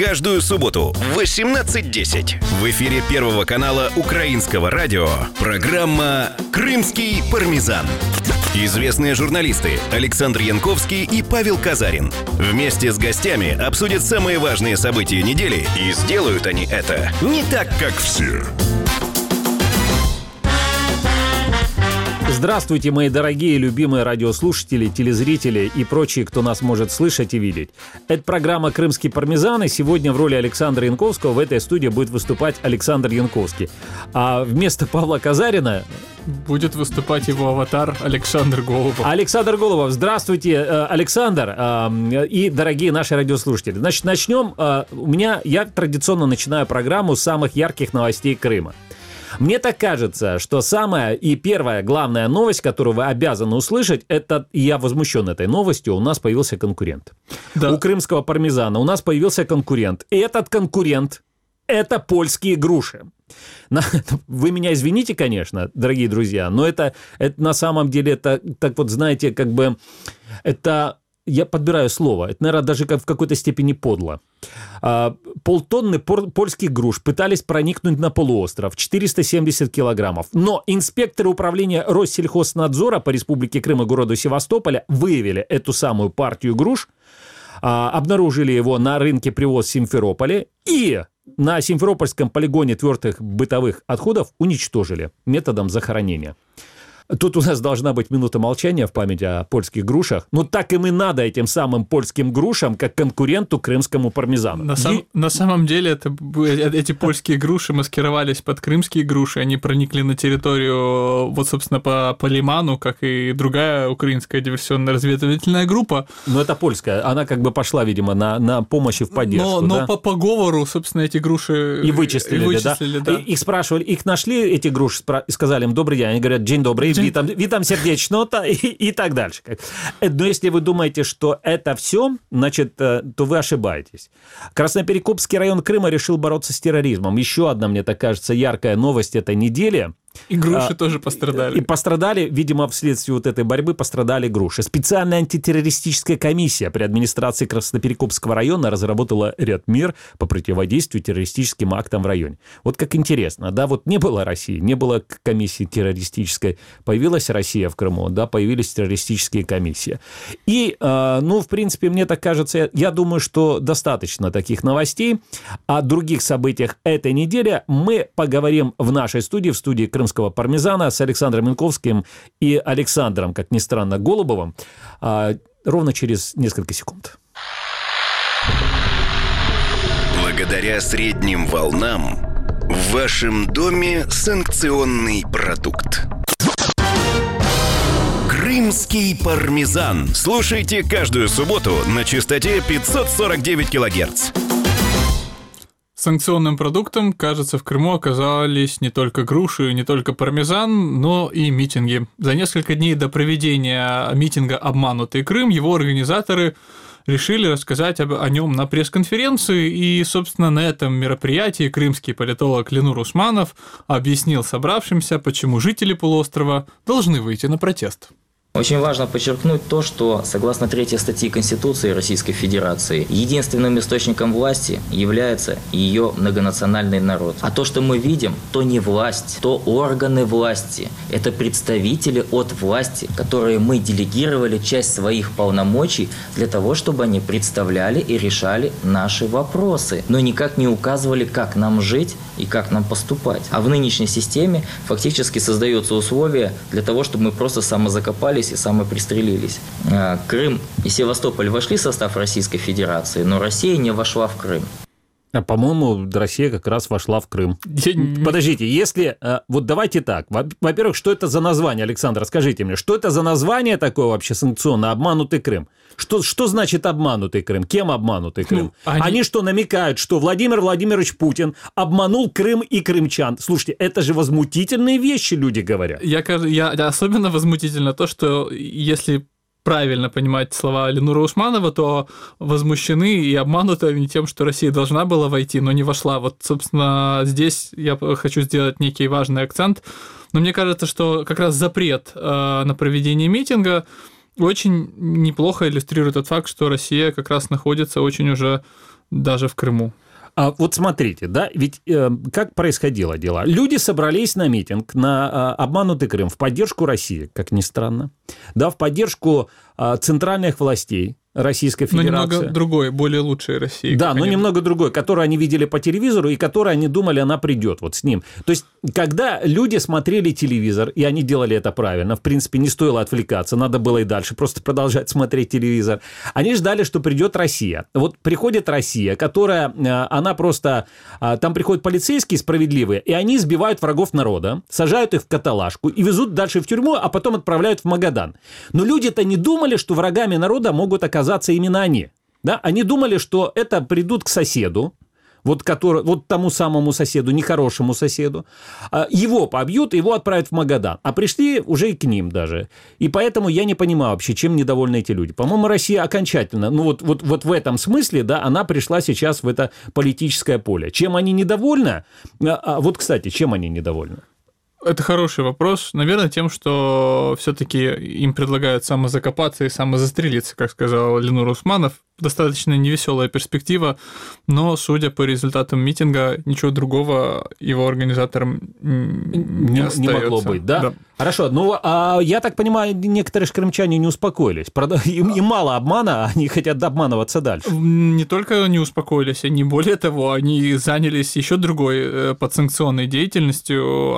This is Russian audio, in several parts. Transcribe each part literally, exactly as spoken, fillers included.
Каждую субботу в восемнадцать десять в эфире Первого канала Украинского радио программа «Крымский пармезан». Известные журналисты Александр Янковский и Павел Казарин вместе с гостями обсудят самые важные события недели, и сделают они это не так, как все. Здравствуйте, мои дорогие, любимые радиослушатели, телезрители и прочие, кто нас может слышать и видеть. Это программа «Крымский пармезан», и сегодня в роли Александра Янковского в этой студии будет выступать Александр Янковский. А вместо Павла Казарина будет выступать его аватар Александр Голубов. Александр Голубов, здравствуйте, Александр и дорогие наши радиослушатели. Значит, начнем. У меня, я традиционно начинаю программу с самых ярких новостей Крыма. Мне так кажется, что самая и первая главная новость, которую вы обязаны услышать, это, и я возмущен этой новостью, у нас появился конкурент. Да. У крымского пармезана у нас появился конкурент. И этот конкурент – это польские груши. Вы меня извините, конечно, дорогие друзья, но это, это на самом деле, это, так вот, знаете, как бы, это... Я подбираю слово. Это, наверное, даже в какой-то степени подло. А, полтонны польских груш пытались проникнуть на полуостров. четыреста семьдесят килограммов. Но инспекторы управления Россельхознадзора по Республике Крым и городу Севастополя выявили эту самую партию груш, а, обнаружили его на рынке привоз в Симферополе и на Симферопольском полигоне твердых бытовых отходов уничтожили методом захоронения. Тут у нас должна быть минута молчания в память о польских грушах. Ну, так им и надо этим самым польским грушам, как конкуренту крымскому пармезану. На, сам, и... на самом деле это, эти польские груши маскировались под крымские груши. Они проникли на территорию, вот, собственно, по, по Лиману, как и другая украинская диверсионно-разведывательная группа. Но это польская. Она как бы пошла, видимо, на, на помощь и в поддержку. Но, но да? по, по говору, собственно, эти груши... И вычислили, и вычислили да? да? Их спрашивали, их нашли, эти груши, и сказали им «добрый день». Они говорят «день добрый». Витам, витам сердечно-то и, и так дальше. Но если вы думаете, что это все, значит, то вы ошибаетесь. Красноперекопский район Крыма решил бороться с терроризмом. Еще одна, мне так кажется, яркая новость этой недели. И груши а, тоже пострадали. И пострадали, видимо, вследствие вот этой борьбы пострадали груши. Специальная антитеррористическая комиссия при администрации Красноперекопского района разработала ряд мер по противодействию террористическим актам в районе. Вот как интересно, да, вот не было России, не было комиссии террористической, появилась Россия в Крыму, да, появились террористические комиссии. И, э, ну, в принципе, мне так кажется, я, я думаю, что достаточно таких новостей. О других событиях этой недели мы поговорим в нашей студии, в студии Крымского Крымского пармезана с Александром Янковским и Александром, как ни странно, Голубовым, а, ровно через несколько секунд. Благодаря средним волнам в вашем доме санкционный продукт. Крымский пармезан. Слушайте каждую субботу на частоте пятьсот сорок девять килогерц. Санкционным продуктом, кажется, в Крыму оказались не только груши, не только пармезан, но и митинги. За несколько дней до проведения митинга «Обманутый Крым» его организаторы решили рассказать об, о нем на пресс-конференции, и, собственно, на этом мероприятии крымский политолог Ленур Усманов объяснил собравшимся, почему жители полуострова должны выйти на протест. Очень важно подчеркнуть то, что, согласно третьей статьи Конституции Российской Федерации, единственным источником власти является ее многонациональный народ. А то, что мы видим, то не власть, то органы власти. Это представители от власти, которые мы делегировали часть своих полномочий для того, чтобы они представляли и решали наши вопросы, но никак не указывали, как нам жить и как нам поступать. А в нынешней системе фактически создаются условия для того, чтобы мы просто самозакопались и самопристрелились. Крым и Севастополь вошли в состав Российской Федерации, но Россия не вошла в Крым. А, по-моему, Россия как раз вошла в Крым. Подождите, если... Вот давайте так. Во-первых, что это за название, Александр, скажите мне, что это за название такое вообще санкционное «Обманутый Крым»? Что, что значит «обманутый Крым»? Кем обманутый Крым? Ну, они... они что, намекают, что Владимир Владимирович Путин обманул Крым и крымчан? Слушайте, это же возмутительные вещи люди говорят. Я, я, особенно возмутительно то, что если... правильно понимать слова Ленура Усманова, то возмущены и обмануты они тем, что Россия должна была войти, но не вошла. Вот, собственно, здесь я хочу сделать некий важный акцент. Но мне кажется, что как раз запрет э, на проведение митинга очень неплохо иллюстрирует тот факт, что Россия как раз находится очень уже даже в Крыму. А вот смотрите, да, ведь э, как происходило дело? Люди собрались на митинг на э, обманутый Крым в поддержку России, как ни странно, да, в поддержку э, центральных властей Российской Федерации. Но немного другой, более лучшей России. Да, но они... немного другой, которую они видели по телевизору и которую они думали, она придет вот с ним. То есть, когда люди смотрели телевизор, и они делали это правильно, в принципе, не стоило отвлекаться, надо было и дальше просто продолжать смотреть телевизор, они ждали, что придет Россия. Вот приходит Россия, которая, она просто, там приходят полицейские справедливые, и они избивают врагов народа, сажают их в каталажку и везут дальше в тюрьму, а потом отправляют в Магадан. Но люди-то не думали, что врагами народа могут оказаться именно они. Да? Они думали, что это придут к соседу, вот, который, вот тому самому соседу, нехорошему соседу, его побьют, его отправят в Магадан. А пришли уже и к ним даже. И поэтому я не понимаю вообще, чем недовольны эти люди. По-моему, Россия окончательно, ну вот, вот, вот в этом смысле, да, она пришла сейчас в это политическое поле. Чем они недовольны? А вот, кстати, чем они недовольны? Это хороший вопрос. Наверное, тем, что все-таки им предлагают самозакопаться и самозастрелиться, как сказал Ленур Усманов. Достаточно невеселая перспектива, но, судя по результатам митинга, ничего другого его организаторам не, не, не могло быть, да? Да. Хорошо, ну, а я так понимаю, некоторые же крымчане не успокоились. Им, им мало обмана, они хотят обманываться дальше. Не только не успокоились, они, более того, они занялись еще другой подсанкционной деятельностью.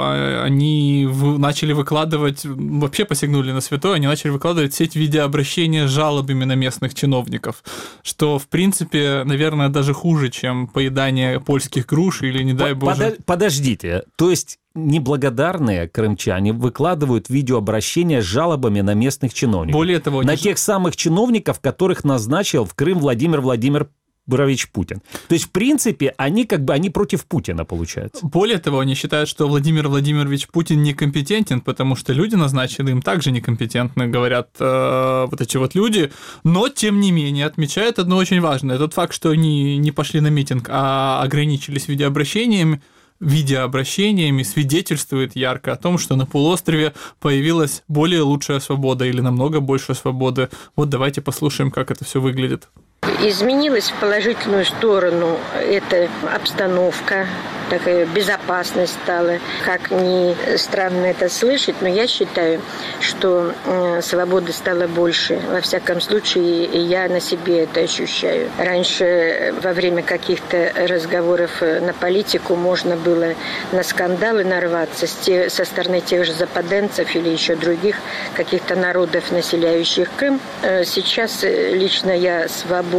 Они начали выкладывать, вообще посягнули на святое, они начали выкладывать сеть видеообращения с жалобами на местных чиновников, что, в принципе, наверное, даже хуже, чем поедание польских груш или, не дай боже... Подождите, то есть неблагодарные крымчане выкладывают видеообращения с жалобами на местных чиновников? Более того... На не... тех самых чиновников, которых назначил в Крым Владимир Владимирович Путин. То есть, в принципе, они как бы они против Путина, получается. Более того, они считают, что Владимир Владимирович Путин некомпетентен, потому что люди, назначенные им, также некомпетентны, говорят э, вот эти вот люди, но, тем не менее, отмечают одно очень важное. Тот факт, что они не пошли на митинг, а ограничились видеообращениями, видеообращениями свидетельствует ярко о том, что на полуострове появилась более лучшая свобода или намного больше свободы. Вот давайте послушаем, как это все выглядит. Изменилась в положительную сторону эта обстановка, такая безопасность стала. Как ни странно это слышать, но я считаю, что свободы стало больше. Во всяком случае, я на себе это ощущаю. Раньше во время каких-то разговоров на политику можно было на скандалы нарваться со стороны тех же западенцев или еще других каких-то народов, населяющих Крым. Сейчас лично я свободна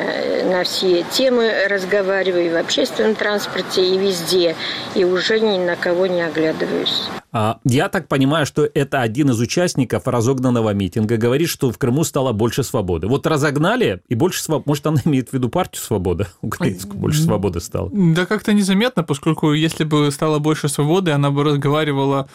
на все темы разговариваю и в общественном транспорте, и везде, и уже ни на кого не оглядываюсь. Я так понимаю, что это один из участников разогнанного митинга говорит, что в Крыму стало больше свободы. Вот разогнали, и больше свободы. Может, она имеет в виду партию «Свобода», украинскую, больше свободы стало? Да как-то незаметно, поскольку если бы стало больше свободы, она бы разговаривала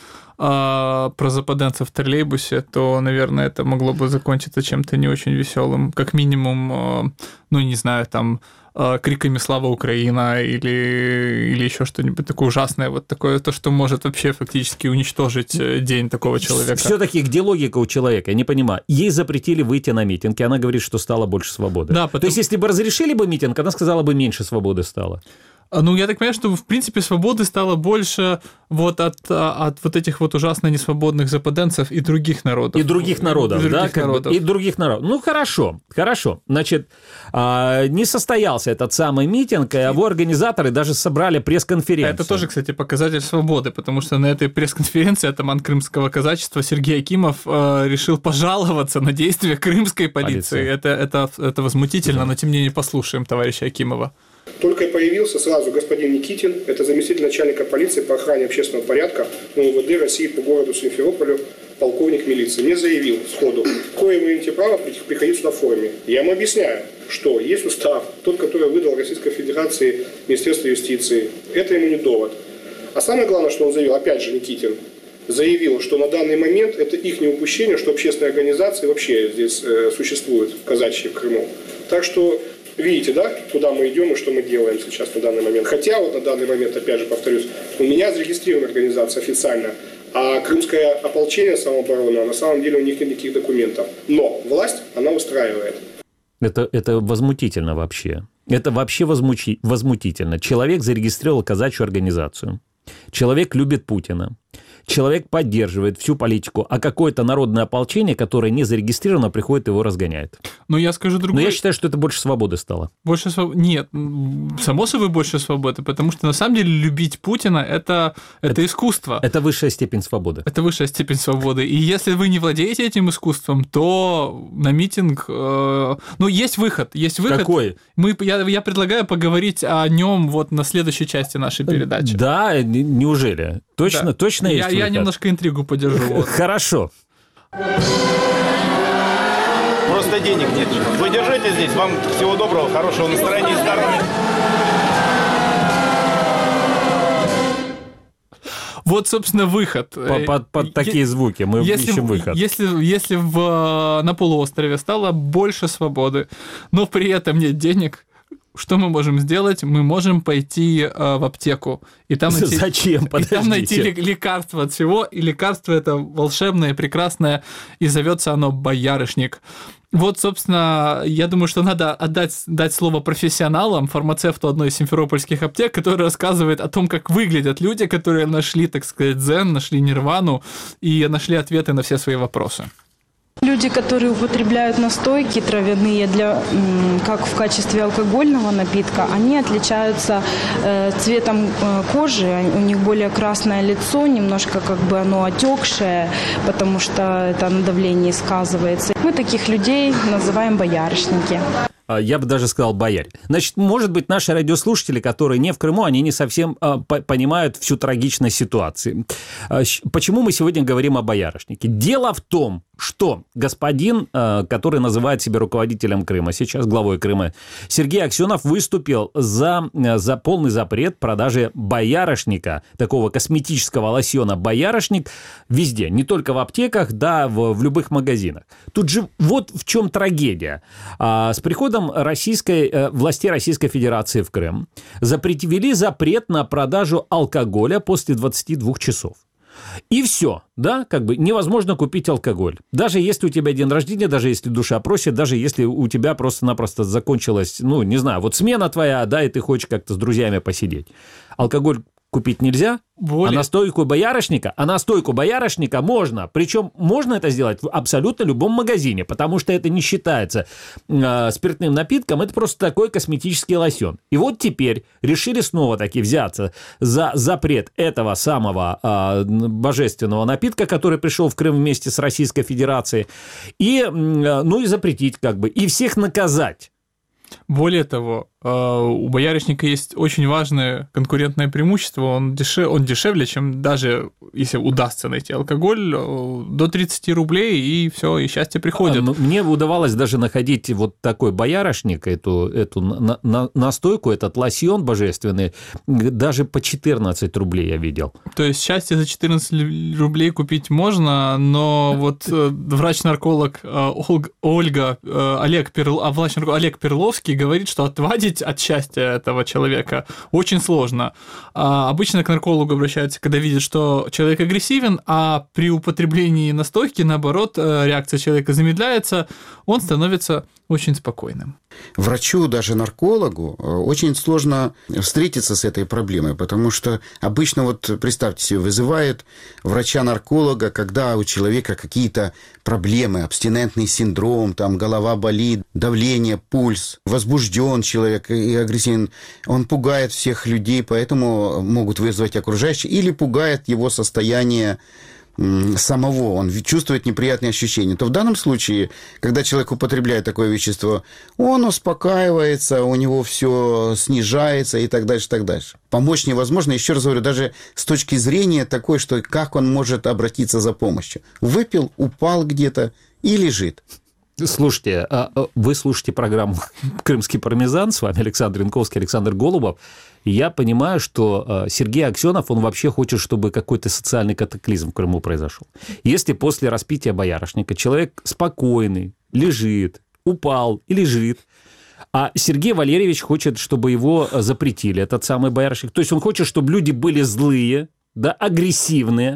а, про западенцев в троллейбусе, то, наверное, это могло бы закончиться чем-то не очень веселым. Как минимум, а, ну, не знаю, там... криками «Слава Украина» или, или еще что-нибудь такое ужасное, вот такое, то, что может вообще фактически уничтожить день такого человека. Все-таки где логика у человека? Я не понимаю. Ей запретили выйти на митинг, и она говорит, что стало больше свободы. Да, потом... То есть, если бы разрешили бы митинг, она сказала бы, меньше свободы стало. Ну, я так понимаю, что, в принципе, свободы стало больше вот от, от вот этих вот ужасно несвободных западенцев и других народов. И других народов, и других да? Как народов. бы, и других народов. Ну, хорошо, хорошо. Значит, не состоялся этот самый митинг, и его организаторы даже собрали пресс-конференцию. Это тоже, кстати, показатель свободы, потому что на этой пресс-конференции атаман крымского казачества Сергей Акимов решил пожаловаться на действия крымской полиции. Это, это, это возмутительно, но тем не менее послушаем товарища Акимова. Только появился сразу господин Никитин, это заместитель начальника полиции по охране общественного порядка МВД России по городу Симферополю, полковник милиции, не заявил сходу, какое вы имеете право приходить сюда в форме. Я ему объясняю, что есть устав, тот, который выдал Российской Федерации Министерство юстиции. Это ему не довод. А самое главное, что он заявил, опять же Никитин, заявил, что на данный момент это их неупущение, что общественные организации вообще здесь э, существуют в казачьи в Крыму. Так что видите, да, куда мы идем и что мы делаем сейчас на данный момент. Хотя вот на данный момент, опять же повторюсь, у меня зарегистрирована организация официально А крымское ополчение, самооборона, на самом деле у них нет никаких документов. Но власть, она устраивает. Это, это возмутительно вообще. Это вообще возмучи, возмутительно. Человек зарегистрировал казачью организацию. Человек любит Путина. Человек поддерживает всю политику, а какое-то народное ополчение, которое не зарегистрировано, приходит и его разгоняет. Но я скажу другое. Но я считаю, что это больше свободы стало. Больше свободы? Нет, само собой больше свободы, потому что на самом деле любить Путина это, – это, это искусство. Это высшая степень свободы. Это высшая степень свободы. И если вы не владеете этим искусством, то на митинг… Э, ну, есть выход. Есть выход. Какой? Мы, я, я предлагаю поговорить о нем вот на следующей части нашей передачи. Да, неужели? Точно, да. точно есть я, выход? Я немножко интригу подержу. Вот. Хорошо. Просто денег нет. Вы держите здесь. Вам всего доброго, хорошего настроения и здоровья. Вот, собственно, выход. Под, под, под такие звуки мы если, ищем выход. Если, если в, на полуострове стало больше свободы, но при этом нет денег, что мы можем сделать? Мы можем пойти э, в аптеку. И там найти, Зачем? И там найти лекарство от всего. И лекарство это волшебное, прекрасное, и зовется оно боярышник. Вот, собственно, я думаю, что надо отдать дать слово профессионалам, фармацевту одной из симферопольских аптек, который рассказывает о том, как выглядят люди, которые нашли, так сказать, дзен, нашли нирвану и нашли ответы на все свои вопросы. Люди, которые употребляют настойки травяные для, как в качестве алкогольного напитка, они отличаются цветом кожи, у них более красное лицо, немножко как бы оно отекшее, потому что это на давлении сказывается. Мы таких людей называем боярышники. Я бы даже сказал бояре. Значит, может быть, наши радиослушатели, которые не в Крыму, они не совсем а, по- понимают всю трагичность ситуации. А, почему мы сегодня говорим о боярышнике? Дело в том, что господин, а, который называет себя руководителем Крыма, сейчас главой Крыма, Сергей Аксенов выступил за, за полный запрет продажи боярышника, такого косметического лосьона боярышник, везде, не только в аптеках, да, в, в любых магазинах. Тут же вот в чем трагедия. А, с приходом российской, властей Российской Федерации в Крым запретили запрет на продажу алкоголя после двадцати двух часов. И все, да, как бы невозможно купить алкоголь. Даже если у тебя день рождения, даже если душа просит, даже если у тебя просто-напросто закончилась, ну, не знаю, вот смена твоя, да, и ты хочешь как-то с друзьями посидеть. Алкоголь купить нельзя, Более... а настойку боярышника, а настойку боярышника можно. Причем можно это сделать в абсолютно любом магазине, потому что это не считается э, спиртным напитком, это просто такой косметический лосьон. И вот теперь решили снова таки взяться за запрет этого самого э, божественного напитка, который пришел в Крым вместе с Российской Федерацией, и, э, ну и запретить как бы, и всех наказать. Более того, у боярышника есть очень важное конкурентное преимущество. Он, дешев... он дешевле, чем даже если удастся найти алкоголь, до тридцати рублей, и все, и счастье приходит. А, мне удавалось даже находить вот такой боярышник, эту, эту на, на, настойку, этот лосьон божественный, даже по четырнадцать рублей я видел. То есть счастье за четырнадцать рублей купить можно, но вот врач-нарколог Ольга, Олег, Перл... Олег Перловский говорит, что отвадить от счастья этого человека очень сложно. А обычно к наркологу обращаются, когда видят, что человек агрессивен, а при употреблении настойки, наоборот, реакция человека замедляется, он становится очень спокойным. Врачу, даже наркологу, очень сложно встретиться с этой проблемой, потому что обычно, вот представьте себе, вызывает врача-нарколога, когда у человека какие-то проблемы, абстинентный синдром, там голова болит, давление, пульс, возбужден человек и агрессивен, он пугает всех людей, поэтому могут вызвать окружающие, или пугает его состояние самого, он чувствует неприятные ощущения, то в данном случае, когда человек употребляет такое вещество, он успокаивается, у него все снижается и так дальше, так дальше. Помочь невозможно, еще раз говорю, даже с точки зрения такой, что как он может обратиться за помощью. Выпил, упал где-то и лежит. Слушайте, вы слушаете программу «Крымский пармезан», с вами Александр Янковский, Александр Голубов. И я понимаю, что Сергей Аксенов, он вообще хочет, чтобы какой-то социальный катаклизм в Крыму произошел. Если после распития боярышника человек спокойный, лежит, упал и лежит, а Сергей Валерьевич хочет, чтобы его запретили, этот самый боярышник. То есть он хочет, чтобы люди были злые, да, агрессивные,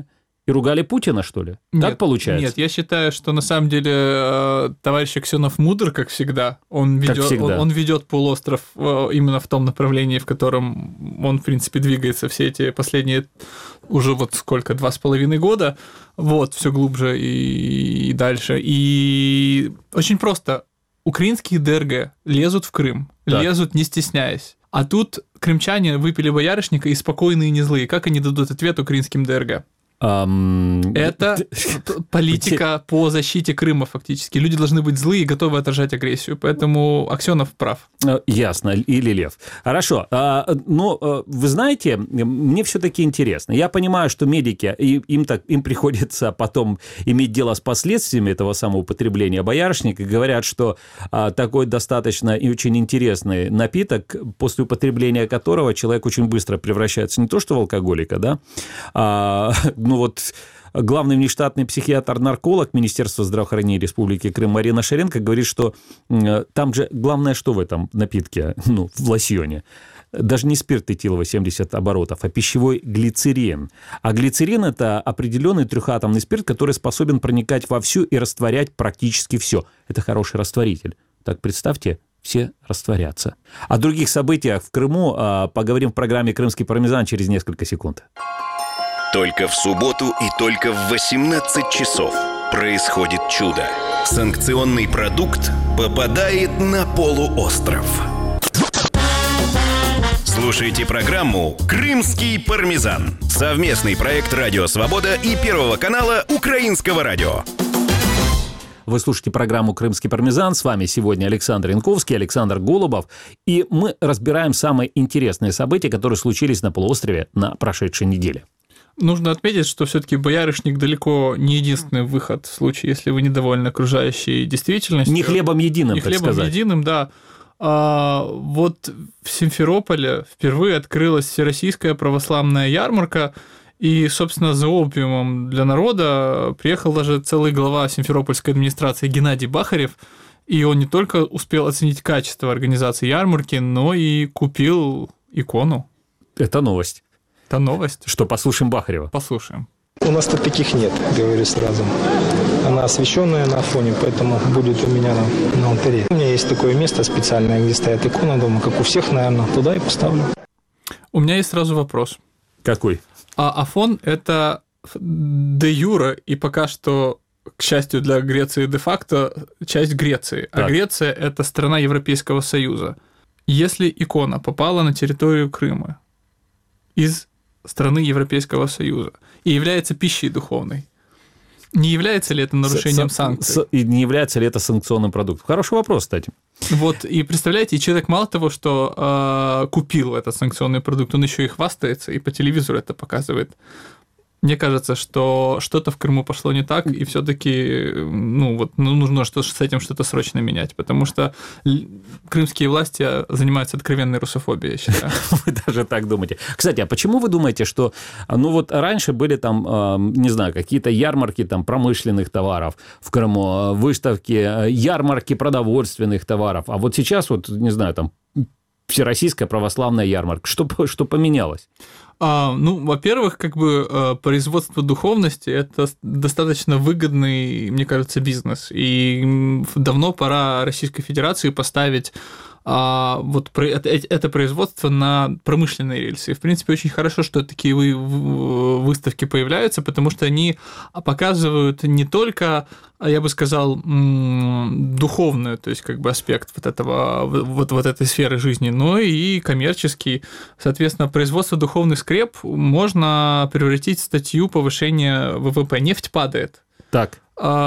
и ругали Путина, что ли? Нет, так получается? Нет, я считаю, что на самом деле товарищ Аксенов мудр, как всегда. Он ведет, всегда. Он, он ведет полуостров именно в том направлении, в котором он, в принципе, двигается все эти последние уже вот сколько, два с половиной года. Вот, все глубже и, и дальше. И очень просто. Украинские ДРГ лезут в Крым, так. лезут не стесняясь. А тут крымчане выпили боярышника и спокойные, и не злые. Как они дадут ответ украинским ДРГ? Um... Это политика по защите Крыма фактически. Люди должны быть злые и готовы отражать агрессию. Поэтому Аксенов прав. Ясно. Или Лев. Хорошо. Но вы знаете, мне все-таки интересно. Я понимаю, что медики, им, так, им приходится потом иметь дело с последствиями этого самого употребления боярышника. И говорят, что такой достаточно и очень интересный напиток, после употребления которого человек очень быстро превращается не то что в алкоголика, да, а ну вот главный внештатный психиатр-нарколог Министерства здравоохранения Республики Крым Марина Шаренко говорит, что там же главное, что в этом напитке, ну, в лосьоне, даже не спирт этиловый семьдесят оборотов, а пищевой глицерин. А глицерин – это определенный трехатомный спирт, который способен проникать вовсю и растворять практически все. Это хороший растворитель. Так представьте, все растворятся. О других событиях в Крыму а, поговорим в программе «Крымский пармезан» через несколько секунд. Только в субботу и только в восемнадцать часов происходит чудо. Санкционный продукт попадает на полуостров. Слушайте программу «Крымский пармезан». Совместный проект «Радио Свобода» и Первого канала Украинского радио. Вы слушаете программу «Крымский пармезан». С вами сегодня Александр Янковский, Александр Голубов. И мы разбираем самые интересные события, которые случились на полуострове на прошедшей неделе. Нужно отметить, что все-таки боярышник далеко не единственный выход в случае, если вы недовольны окружающей действительностью. Не хлебом единым, не так хлебом сказать. единым, да. А вот в Симферополе впервые открылась всероссийская православная ярмарка, и, собственно, за опиумом для народа приехал даже целый глава Симферопольской администрации Геннадий Бахарев, и он не только успел оценить качество организации ярмарки, но и купил икону. Это новость. Это новость. Что, послушаем Бахарева? Послушаем. У нас тут таких нет, говорю сразу. Она освещенная на фоне, поэтому будет у меня на, на алтаре. У меня есть такое место специальное, где стоит икона дома, как у всех, наверное, туда и поставлю. У меня есть сразу вопрос. Какой? А Афон – это де юре и пока что, к счастью для Греции, де-факто часть Греции. Так. А Греция – это страна Европейского Союза. Если икона попала на территорию Крыма из страны Европейского Союза и является пищей духовной, не является ли это нарушением с, санкций? С, и не является ли это санкционным продуктом? Хороший вопрос, кстати. Вот, и представляете, человек мало того, что э, купил этот санкционный продукт, он еще и хвастается, и по телевизору это показывает. Мне кажется, что что-то в Крыму пошло не так, и все-таки ну, вот, ну, нужно что с этим что-то срочно менять, потому что крымские власти занимаются откровенной русофобией, я считаю. Вы даже так думаете. Кстати, а почему вы думаете, что ну вот раньше были там, не знаю, какие-то ярмарки там промышленных товаров в Крыму, выставки, ярмарки продовольственных товаров, а вот сейчас вот, не знаю, там Всероссийская православная ярмарка. Что, что поменялось? А, ну, во-первых, как бы производство духовности – это достаточно выгодный, мне кажется, бизнес. И давно пора Российской Федерации поставить а, вот это, это производство на промышленные рельсы. И, в принципе, очень хорошо, что такие выставки появляются, потому что они показывают не только, я бы сказал, духовную, то есть как бы аспект вот этого, вот, вот этой сферы жизни, но и коммерческий. Соответственно, производство духовных скреп можно превратить в статью повышения ВВП. Нефть падает. Так.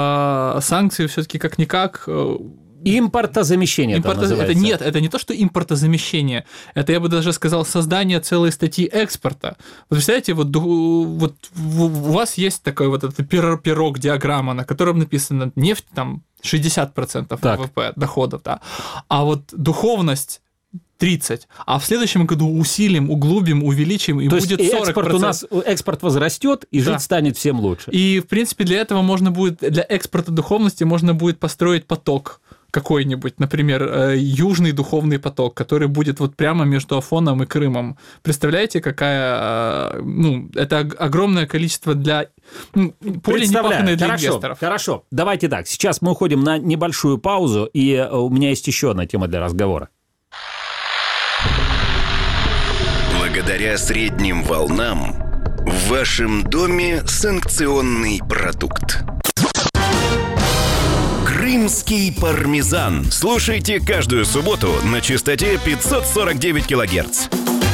А санкции все-таки как-никак. Импортозамещение Импорто... это называется. Это нет, это не то, что импортозамещение, это, я бы даже сказал, создание целой статьи экспорта. Вы представляете, вот, вот у вас есть такой вот этот пирог, диаграмма, на котором написано нефть там шестьдесят процентов так. ВВП, доходов, да, а вот духовность тридцать процентов, а в следующем году усилим, углубим, увеличим, и то будет есть сорок процентов. Экспорт у нас экспорт возрастет, и да. жить станет всем лучше. И, в принципе, для этого можно будет, для экспорта духовности можно будет построить поток какой-нибудь, например, Южный духовный поток, который будет вот прямо между Афоном и Крымом. Представляете, какая, ну, это огромное количество для ну, поле непаханное для хорошо, инвесторов. Хорошо, давайте так, сейчас мы уходим на небольшую паузу, и у меня есть еще одна тема для разговора. Благодаря средним волнам в вашем доме санкционный продукт. Крымский пармезан. Слушайте каждую субботу на частоте пятьсот сорок девять килогерц.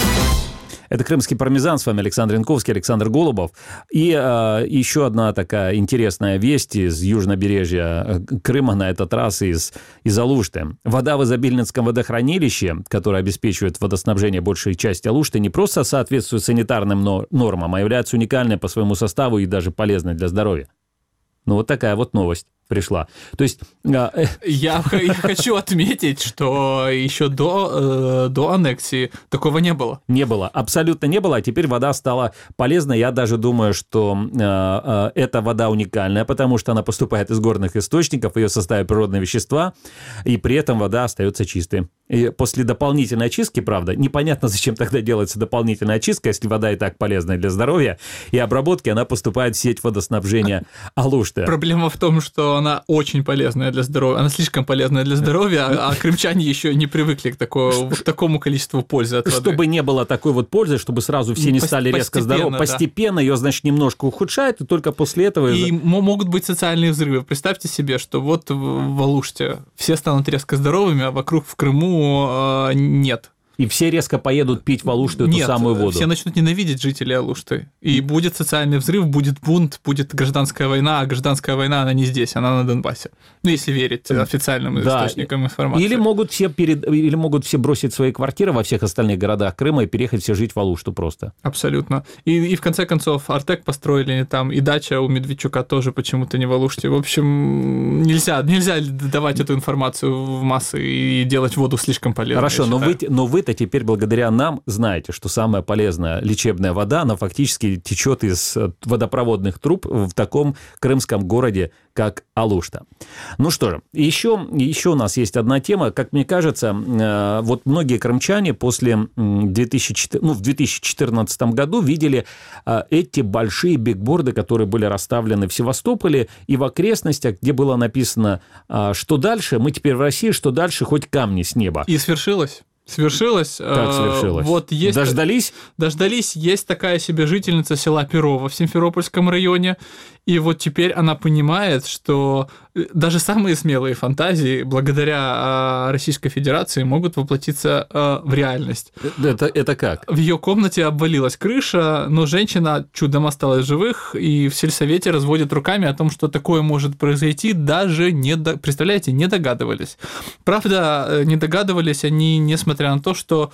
Это «Крымский пармезан», с вами Александр Янковский, Александр Голубов. И э, еще одна такая интересная весть из южнобережья Крыма, на этот раз из, из Алушты. Вода в Изобильнинском водохранилище, которое обеспечивает водоснабжение большей части Алушты, не просто соответствует санитарным нормам, а является уникальной по своему составу и даже полезной для здоровья. Ну, вот такая вот новость пришла. То есть... Я, я хочу отметить, что еще до, до аннексии такого не было. Не было, абсолютно не было, а теперь вода стала полезной. Я даже думаю, что э, э, эта вода уникальная, потому что она поступает из горных источников, ее составят природные вещества, и при этом вода остается чистой. И после дополнительной очистки, правда, непонятно, зачем тогда делается дополнительная очистка, если вода и так полезная для здоровья, и обработки, она поступает в сеть водоснабжения Алушты. Проблема в том, что она очень полезная для здоровья, она слишком полезная для здоровья, а, а крымчане еще не привыкли к, такому, к такому количеству пользы от воды. Чтобы не было такой вот пользы, чтобы сразу все не стали резко здоровы, постепенно ее, значит, немножко ухудшает, и только после этого... И могут быть социальные взрывы. Представьте себе, что вот в Алуште все станут резко здоровыми, а вокруг в Крыму э, нет. И все резко поедут пить в Алушту эту Нет, самую воду. Все начнут ненавидеть жителей Алушты. И будет социальный взрыв, будет бунт, будет гражданская война, а гражданская война, она не здесь, она на Донбассе. Ну, если верить официальным да. источникам информации. Или могут, все перед... Или могут все бросить свои квартиры во всех остальных городах Крыма и переехать все жить в Алушту просто. Абсолютно. И, и в конце концов, Артек построили там, и дача у Медведчука тоже почему-то не в Алуште. В общем, нельзя, нельзя давать эту информацию в массы и делать воду слишком полезной. Хорошо, но вы, но вы-то теперь благодаря нам знаете, что самая полезная лечебная вода, она фактически течет из водопроводных труб в таком крымском городе, как Алушта. Ну что же, еще, еще у нас есть одна тема. Как мне кажется, вот многие крымчане после две тысячи четырнадцатого, ну, в две тысячи четырнадцатом году видели эти большие бигборды, которые были расставлены в Севастополе и в окрестностях, где было написано, что дальше, мы теперь в России, что дальше хоть камни с неба. И свершилось. Свершилось. Как свершилось? Вот есть, Дождались? Дождались. Есть такая себе жительница села Перово в Симферопольском районе, и вот теперь она понимает, что даже самые смелые фантазии благодаря Российской Федерации могут воплотиться в реальность. Это, это как? В ее комнате обвалилась крыша, но женщина чудом осталась живых, и в сельсовете разводят руками о том, что такое может произойти, даже, не до... представляете, не догадывались. Правда, не догадывались они, несмотря на то, что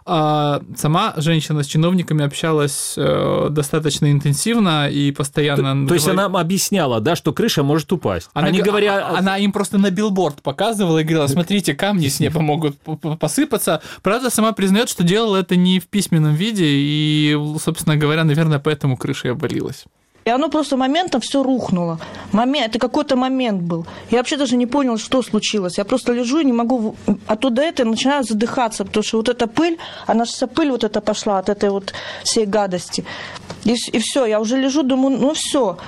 а, сама женщина с чиновниками общалась а, достаточно интенсивно и постоянно... То, то есть она объясняла, да, что крыша может упасть. Она, Они г... говоря... она им просто на билборд показывала и говорила, смотрите, камни с неба могут посыпаться. Правда, сама признает, что делала это не в письменном виде, и, собственно говоря, наверное, поэтому крыша и обвалилась. И оно просто моментом все рухнуло. Момент, это какой-то момент был. Я вообще даже не поняла, что случилось. Я просто лежу и не могу... Оттуда это начинаю задыхаться, потому что вот эта пыль, она же вся пыль вот эта пошла от этой вот всей гадости. И, и все, я уже лежу, думаю, ну все.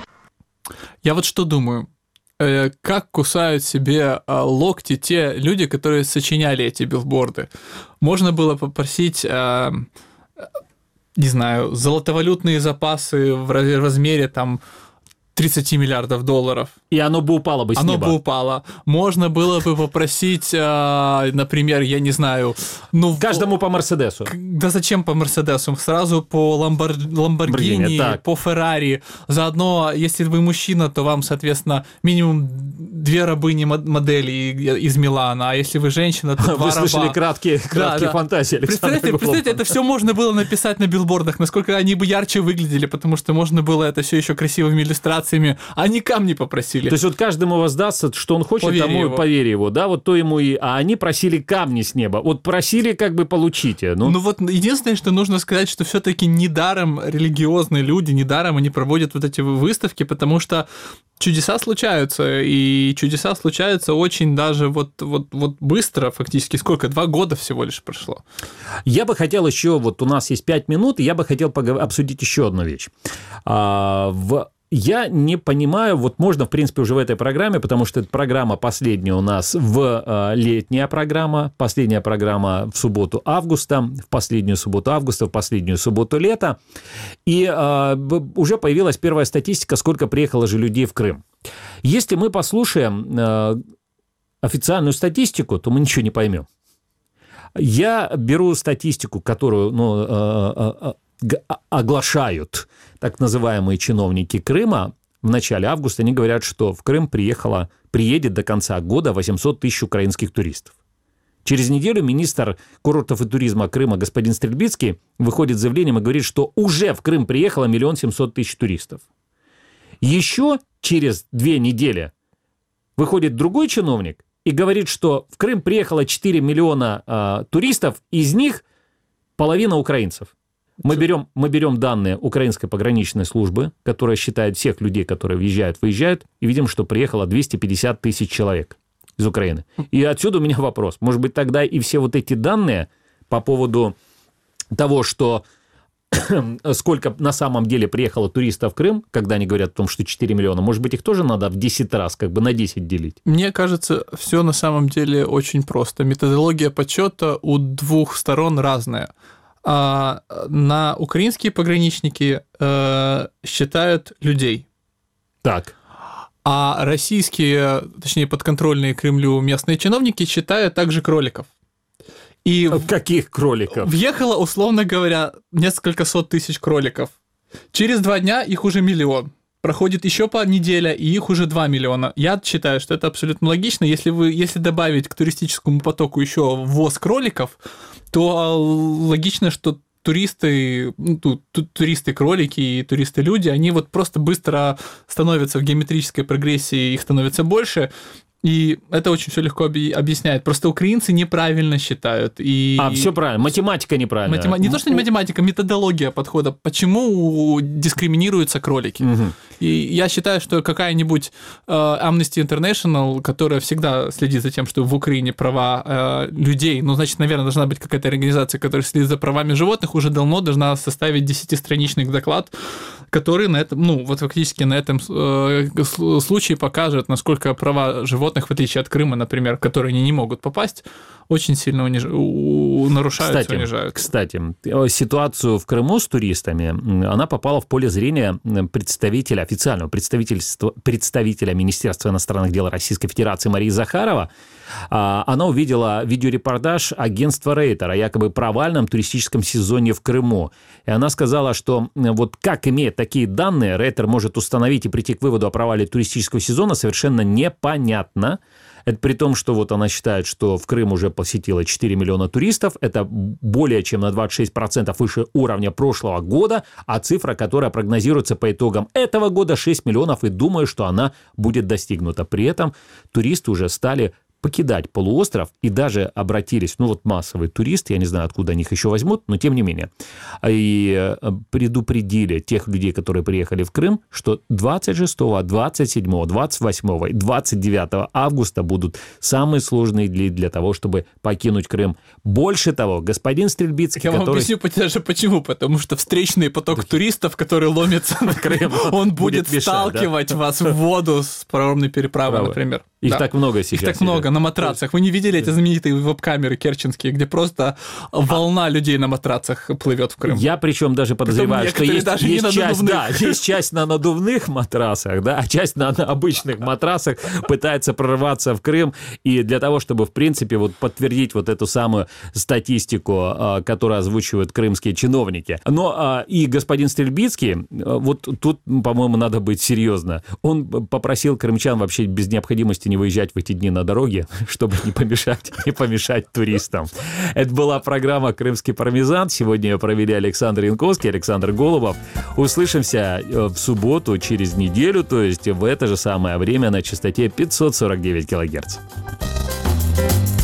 Я вот что думаю. Как кусают себе локти те люди, которые сочиняли эти билборды. Можно было попросить... не знаю, золотовалютные запасы в размере там тридцать миллиардов долларов. И оно бы упало бы с оно неба. Оно бы упало. Можно было бы попросить, например, я не знаю... Ну, каждому по Мерседесу. Да зачем по Мерседесу? Сразу по Ламбор... Ламборгини, по Феррари. Заодно, если вы мужчина, то вам, соответственно, минимум две рабыни модели из Милана, а если вы женщина, то два вы раба. Вы слышали краткие, краткие да, фантазии, да. Представляете, представляете, это все можно было написать на билбордах, насколько они бы ярче выглядели, потому что можно было это все еще красивыми иллюстрациями манифестациями, они камни попросили. То есть вот каждому воздастся, что он хочет, Поверь тому его. поверь его, да, вот то ему и... А они просили камни с неба. Вот просили, как бы получите. Ну, Ну вот единственное, что нужно сказать, что все-таки недаром религиозные люди, недаром они проводят вот эти выставки, потому что чудеса случаются, и чудеса случаются очень даже вот, вот, вот быстро, фактически. Сколько? Два года всего лишь прошло. Я бы хотел еще, вот у нас есть пять минут, и я бы хотел погов... обсудить еще одну вещь. А, в... Я не понимаю, вот можно, в принципе, уже в этой программе, потому что эта программа последняя у нас в э, летняя программа, последняя программа в субботу августа, в последнюю субботу августа, в последнюю субботу лета, и э, уже появилась первая статистика, сколько приехало же людей в Крым. Если мы послушаем э, официальную статистику, то мы ничего не поймем. Я беру статистику, которую, ну, э, э, оглашают так называемые чиновники Крыма. В начале августа они говорят, что в Крым приехало, приедет до конца года восемьсот тысяч украинских туристов. Через неделю министр курортов и туризма Крыма господин Стрельбицкий выходит с заявлением и говорит, что уже в Крым приехало миллион семьсот тысяч туристов. Еще через две недели выходит другой чиновник и говорит, что в Крым приехало четыре миллиона э, туристов, из них половина украинцев. Мы берем, мы берем данные украинской пограничной службы, которая считает всех людей, которые въезжают, выезжают, и видим, что приехало двести пятьдесят тысяч человек из Украины. И отсюда у меня вопрос. Может быть, тогда и все вот эти данные по поводу того, что сколько на самом деле приехало туристов в Крым, когда они говорят о том, что четыре миллиона, может быть, их тоже надо в десять раз, как бы на десять делить? Мне кажется, все на самом деле очень просто. Методология подсчета у двух сторон разная. А на украинские пограничники э, считают людей. Так. А российские, точнее, подконтрольные Кремлю местные чиновники считают также кроликов. И каких кроликов? Въехало, условно говоря, несколько сот тысяч кроликов. Через два дня их уже миллион. Проходит еще по неделе, и их уже два миллиона. Я считаю, что это абсолютно логично. Если, вы, если добавить к туристическому потоку еще ввоз кроликов, то логично, что туристы, ну, туристы-кролики и туристы-люди, они вот просто быстро становятся в геометрической прогрессии, их становится больше, и это очень все легко объясняет. Просто украинцы неправильно считают. И... А, все правильно. Математика неправильная. Матема... Не то, что не математика, методология подхода. Почему дискриминируются кролики? Угу. И я считаю, что какая-нибудь э, Amnesty International, которая всегда следит за тем, что в Украине права э, людей, ну, значит, наверное, должна быть какая-то организация, которая следит за правами животных, уже давно должна составить десятистраничный доклад, который на этом, ну, вот фактически на этом э, случае покажет, насколько права животных, в отличие от Крыма, например, в которые они не могут попасть, очень сильно униж... нарушаются, кстати, унижают. Кстати, ситуацию в Крыму с туристами, она попала в поле зрения представителя, официального представительства, представителя Министерства иностранных дел Российской Федерации Марии Захарова. Она увидела видеорепортаж агентства Рейтер о якобы провальном туристическом сезоне в Крыму. И она сказала, что вот как имея такие данные, Рейтер может установить и прийти к выводу о провале туристического сезона, совершенно непонятно. Это при том, что вот она считает, что в Крым уже посетило четыре миллиона туристов, это более чем на двадцать шесть процентов выше уровня прошлого года, а цифра, которая прогнозируется по итогам этого года, шесть миллионов, и думаю, что она будет достигнута. При этом туристы уже стали покидать полуостров и даже обратились, ну вот массовые туристы, я не знаю, откуда они их еще возьмут, но тем не менее, и предупредили тех людей, которые приехали в Крым, что двадцать шестого, двадцать седьмого, двадцать восьмого и двадцать девятого августа будут самые сложные дни для того, чтобы покинуть Крым. Больше того, господин Стрельбицкий, Я вам который... объясню даже почему, потому что встречный поток туристов, который ломится на Крым, он будет сталкивать вас в воду с паромной переправы, например. Их так много сейчас. Их так много на матрацах. Вы не видели эти знаменитые веб-камеры керченские, где просто волна людей на матрацах плывет в Крым? Я причем даже подозреваю, что есть, даже есть, на часть, да, есть часть на надувных матрасах, да, а часть на, на обычных матрасах пытается прорваться в Крым. И для того, чтобы, в принципе, вот подтвердить вот эту самую статистику, которую озвучивают крымские чиновники. Но и господин Стрельбицкий, вот тут, по-моему, надо быть серьезно. Он попросил крымчан вообще без необходимости старайся не выезжать в эти дни на дороге, чтобы не помешать, не помешать туристам. Это была программа «Крымский пармезан». Сегодня ее провели Александр Янковский, Александр Голубов. Услышимся в субботу через неделю, то есть в это же самое время на частоте пятьсот сорок девять килогерц.